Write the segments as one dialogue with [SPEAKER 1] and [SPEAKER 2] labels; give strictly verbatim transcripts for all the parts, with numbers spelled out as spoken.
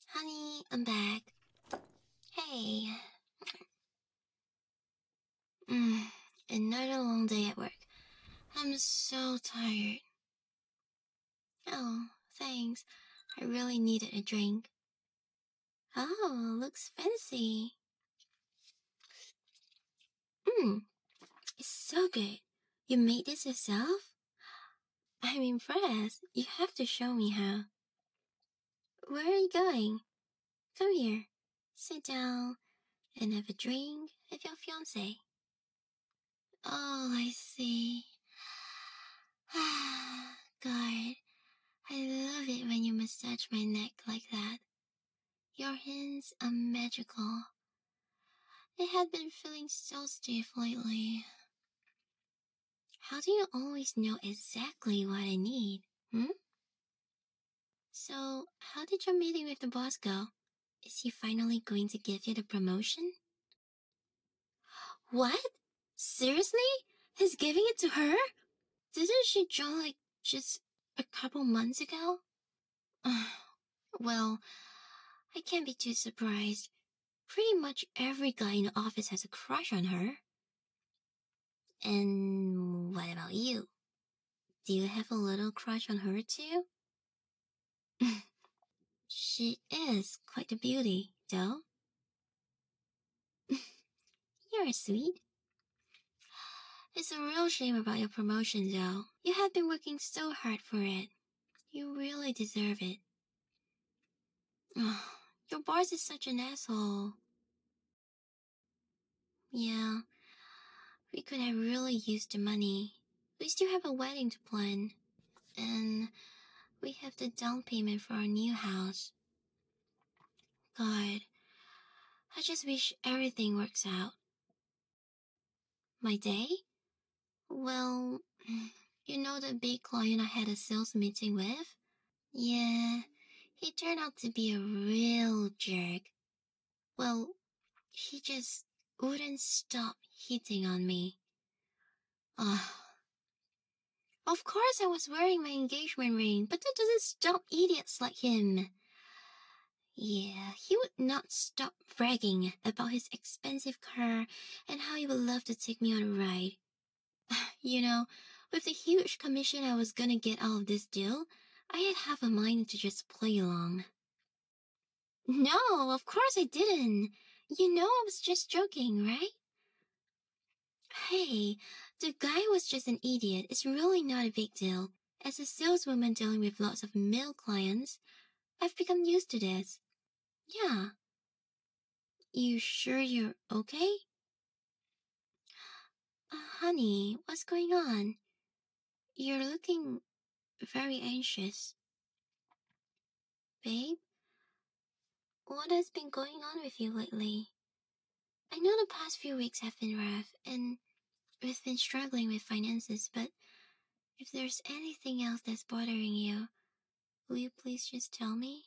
[SPEAKER 1] Honey, I'm back. Hey. Mm, another long day at work. I'm so tired. Oh, thanks. I really needed a drink. Oh, looks fancy. Mmm, it's so good. You made this yourself? I'm impressed. You have to show me how. Where are you going? Come here. Sit down and have a drink with your fiancé. Oh, I see. God, I love it when you massage my neck like that. Your hands are magical. I had been feeling so stiff lately. How do you always know exactly what I need, hmm? So, how did your meeting with the boss go? Is he finally going to give you the promotion? What? Seriously? He's giving it to her? Didn't she join like just a couple months ago? Well, I can't be too surprised. Pretty much every guy in the office has a crush on her. And what about you? Do you have a little crush on her too? She is quite a beauty, though. You're sweet. It's a real shame about your promotion, though. You have been working so hard for it. You really deserve it. Oh, your boss is such an asshole. Yeah, we could have really used the money. We still have a wedding to plan. And we have the down payment for our new house. God, I just wish everything works out. My day? Well, you know the big client I had a sales meeting with? Yeah, he turned out to be a real jerk. Well, he just wouldn't stop hitting on me. Ugh. Of course I was wearing my engagement ring, but that doesn't stop idiots like him. Yeah, he would not stop bragging about his expensive car and how he would love to take me on a ride. You know, with the huge commission I was gonna get out of this deal, I had half a mind to just play along. No, of course I didn't. You know I was just joking, right? Hey, the guy was just an idiot. It's really not a big deal. As a saleswoman dealing with lots of male clients, I've become used to this. Yeah. You sure you're okay? Uh, honey, what's going on? You're looking very anxious. Babe, what has been going on with you lately? I know the past few weeks have been rough, and we've been struggling with finances, but if there's anything else that's bothering you, will you please just tell me?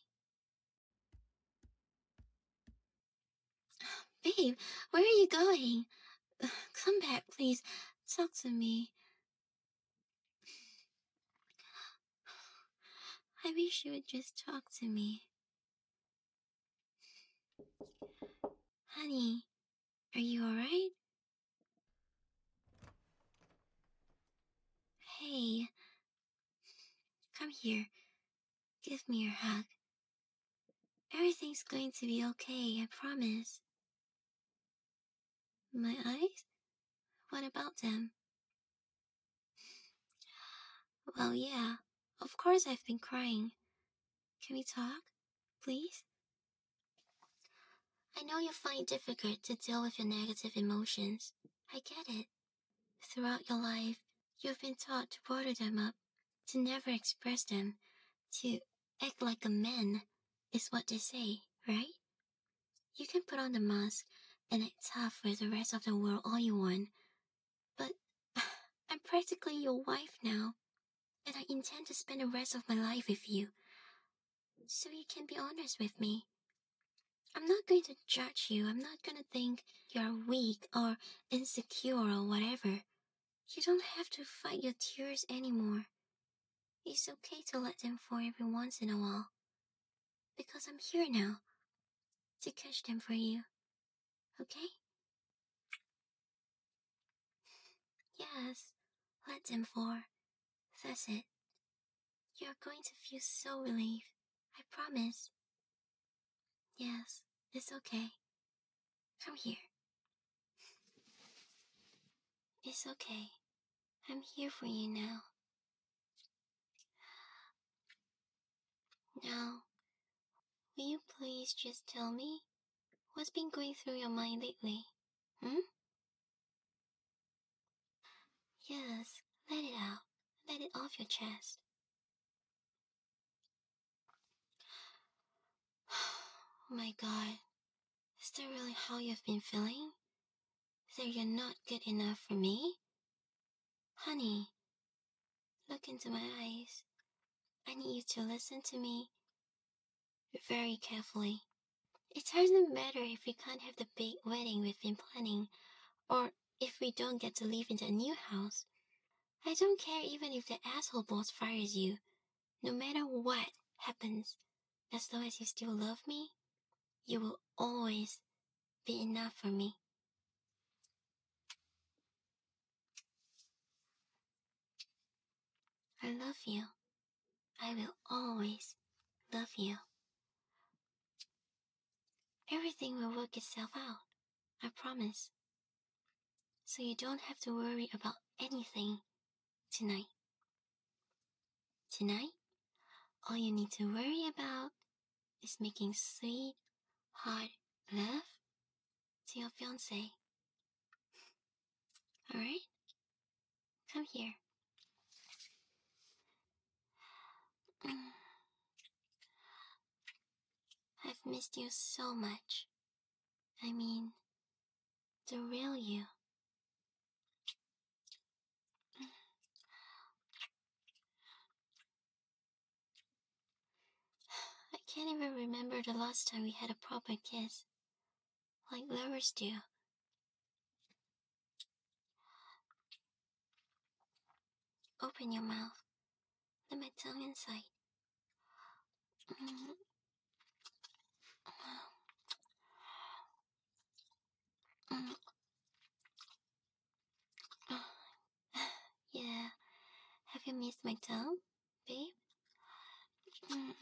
[SPEAKER 1] Babe, where are you going? Come back, please. Talk to me. I wish you would just talk to me. Honey, are you alright? Hey, come here. Give me your hug. Everything's going to be okay, I promise. My eyes? What about them? Well, yeah, of course I've been crying. Can we talk, please? I know you find it difficult to deal with your negative emotions. I get it. Throughout your life, you've been taught to bottle them up, to never express them, to act like a man, is what they say, right? You can put on the mask and act tough with the rest of the world all you want, but I'm practically your wife now, and I intend to spend the rest of my life with you, so you can be honest with me. I'm not going to judge you. I'm not going to think you're weak or insecure or whatever. You don't have to fight your tears anymore. It's okay to let them fall every once in a while. because I'm here now to catch them for you, okay? Yes, let them fall. That's it. You're going to feel so relieved. I promise. Yes, it's okay. Come here. It's okay. I'm here for you now. Now, will you please just tell me what's been going through your mind lately? Hmm? Yes, let it out. Let it off your chest. Oh my god. Is that really how you've been feeling? That you're not good enough for me? Honey, look into my eyes. I need you to listen to me very carefully. It doesn't matter if we can't have the big wedding we've been planning, or if we don't get to live in the new house. I don't care even if the asshole boss fires you. No matter what happens, as long as you still love me, you will always be enough for me. I love you. I will always love you. Everything will work itself out, I promise. So you don't have to worry about anything tonight. Tonight, all you need to worry about is making sweet, hot love to your fiancé. Alright? Come here. Mm. I've missed you so much. I mean, the real you. I can't even remember the last time we had a proper kiss, like lovers do. Open your mouth. Let my tongue inside. Mm. Mm. Yeah. Have you missed my tongue, babe? Mm.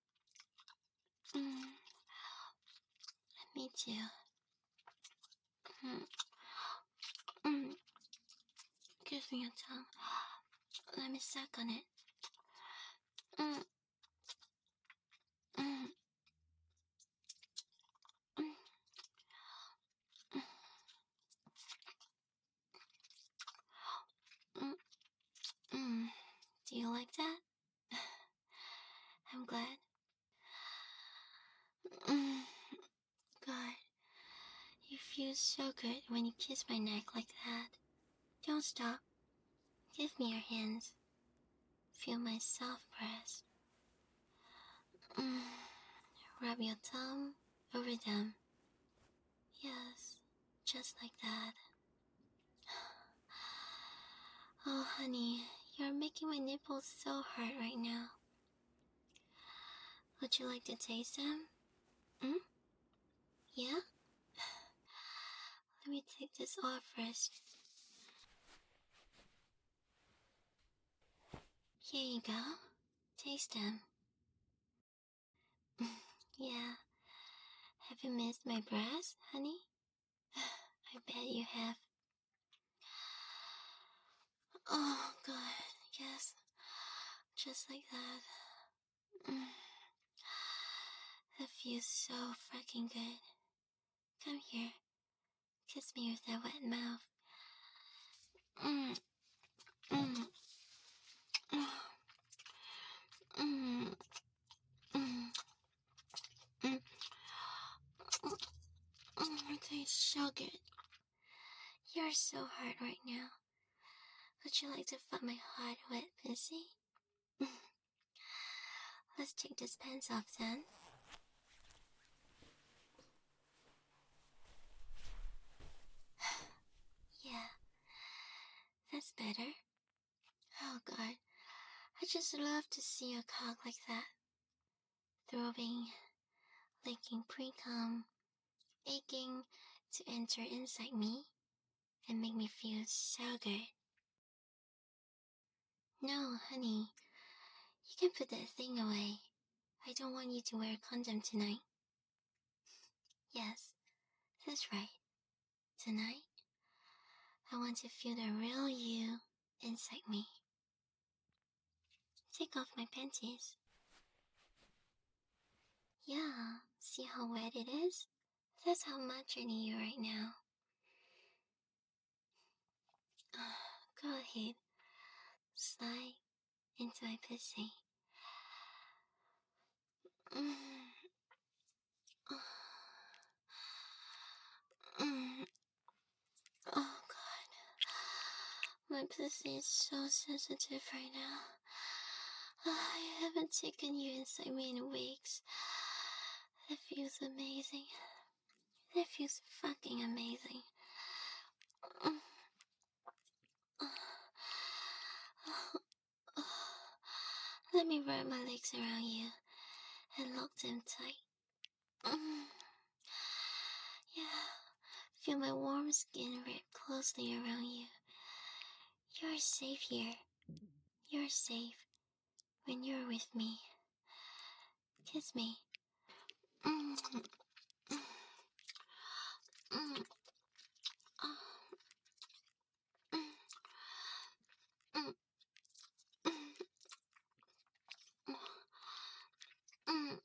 [SPEAKER 1] Mm. Me too. Mm. Mm. Give me your tongue. Let me suck on it. Mm. Mm. Mm. Mm. Mm. Do you like that? I'm glad. Mm. God, you feel so good when you kiss my neck like that. Don't stop. Give me your hands. Feel my soft breast. Mm. Rub your thumb over them. Yes, just like that. Oh, honey, you're making my nipples so hard right now. Would you like to taste them? Hmm? Yeah? Let me take this off first. Here you go. Taste them. Yeah. Have you missed my breast, honey? I bet you have. Oh, God. Yes. Just like that. Mm. That feels so fucking good. Come here. Kiss me with that wet mouth. Mm. Mm. Mm. Mm. Mm. Mm. It tastes so good. You're so hard right now. Would you like to fuck my hot, wet pussy? Let's take this pants off then. Yeah, that's better. Oh God, I just love to see a cock like that, throbbing licking pre-cum, aching to enter inside me and make me feel so good. No, honey, you can put that thing away. I don't want you to wear a condom tonight. Yes, that's right. Tonight, I want to feel the real you inside me. Take off my panties. Yeah, see how wet it is? That's how much I need you right now. Go ahead. Slide into my pussy. Mm. Mm. Oh god. My pussy is so sensitive right now. I haven't taken you inside me in weeks. That feels amazing. That feels fucking amazing. Let me wrap my legs around you and lock them tight. Yeah, feel my warm skin wrap closely around you. You're safe here. You're safe when you're with me. Kiss me. Mm. Mm. Mm. Oh. Mm. Mm. Mm.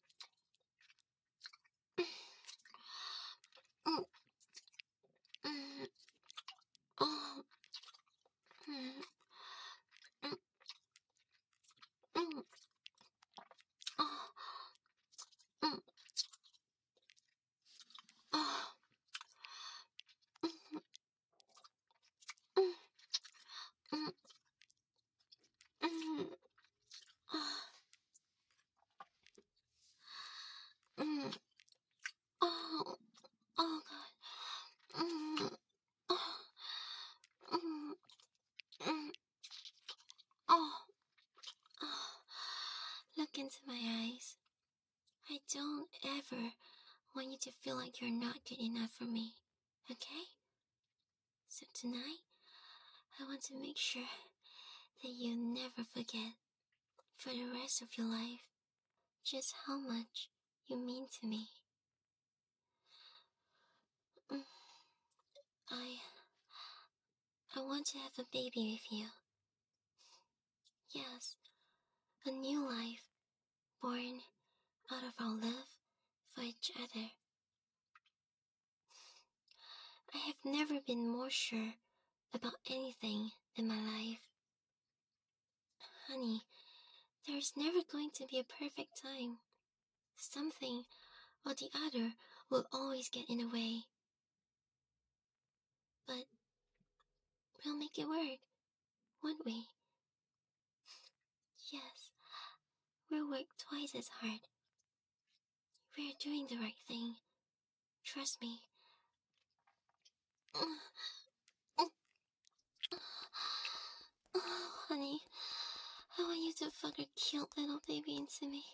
[SPEAKER 1] Mm. Mm. Oh. Mm. Mm. Mm. Oh. Mm. Oh. Mm. Mm. Mm. Oh. Mm. Oh. Oh god. Mm. Oh. Mm. Mm. Oh. Oh. Look into my eyes. I don't ever want you to feel like you're not good enough for me, okay? So tonight, I want to make sure that you never forget, for the rest of your life, just how much you mean to me. Mm. I... I want to have a baby with you. Yes, a new life, born out of our love for each other. I have never been more sure about anything in my life. Honey, there's never going to be a perfect time. Something or the other will always get in the way. But we'll make it work, won't we? Yes, we'll work twice as hard. We're doing the right thing. Trust me. Oh, honey, I want you to fuck a cute little baby into me.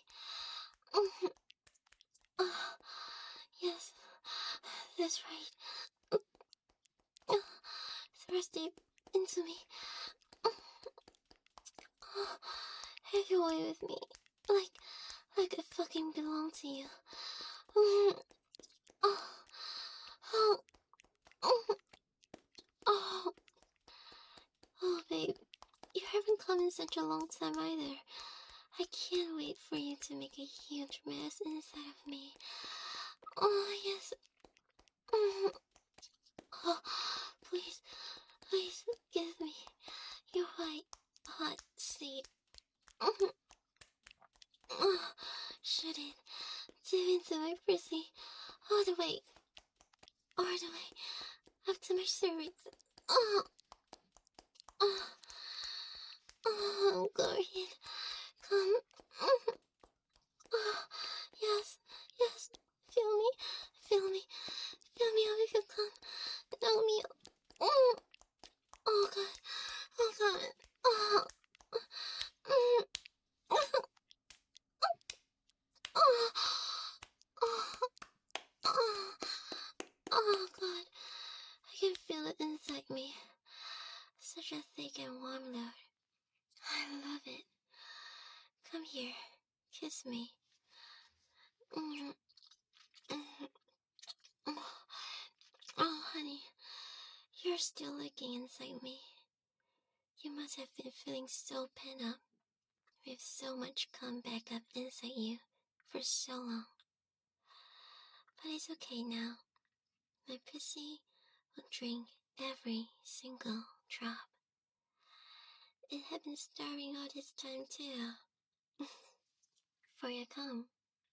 [SPEAKER 1] Oh, yes, that's right. Thrust deep into me. Oh, have your way with me, like, like I fucking belong to you. Oh, oh, oh, oh, oh, babe, you haven't come in such a long time either. I can't wait for you to make a huge mess inside of me. Oh, yes. Oh, please, please give me your white, hot seed. Oh, shoot it deep into my pussy, all the way, all the way up to my cervix. Oh, oh, oh, go ahead, come. Oh, yes, yes, feel me, feel me, feel me how you come. Know me. Oh, oh god, oh god, oh. Mm. Oh, oh, Oh god, I can feel it inside me. Such a thick and warm load. I love it. Come here, kiss me. Mm-hmm. Mm-hmm. Oh, honey, you're still looking inside me. You must have been feeling so pent up, with so much come back up inside you for so long. But it's okay now. My pussy will drink every single drop. It had been starving all this time too. For your cum.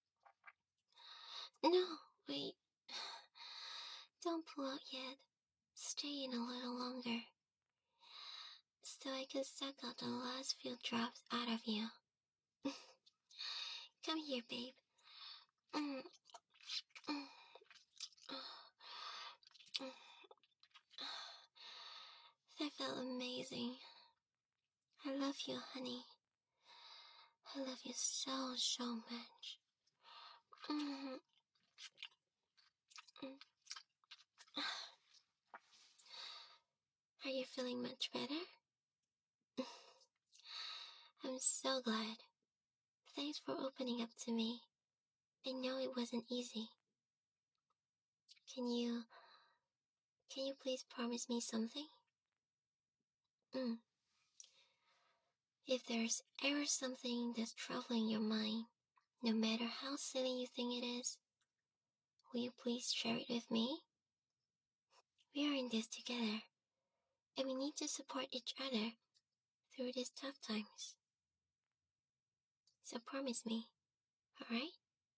[SPEAKER 1] No, wait. Don't pull out yet. Stay in a little longer. So I can suck out the last few drops out of you. Come here, babe. Mm, mm, mm. That felt amazing. I love you, honey. I love you so, so much. Mm, mm. Are you feeling much better? I'm so glad. Thanks for opening up to me. I know it wasn't easy. Can you, can you please promise me something? Mm. If there's ever something that's troubling your mind, no matter how silly you think it is, will you please share it with me? We are in this together, and we need to support each other through these tough times. So promise me, alright?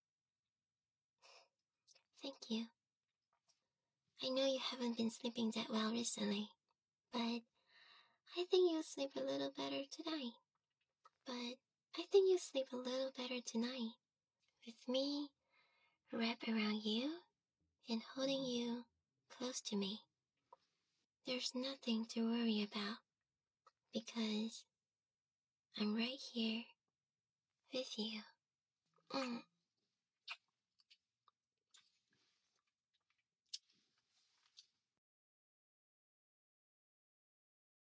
[SPEAKER 1] Thank you. I know you haven't been sleeping that well recently, but I think you'll sleep a little better tonight. But I think you'll sleep a little better tonight, with me wrapped around you and holding you close to me. There's nothing to worry about, because I'm right here with you. Mm.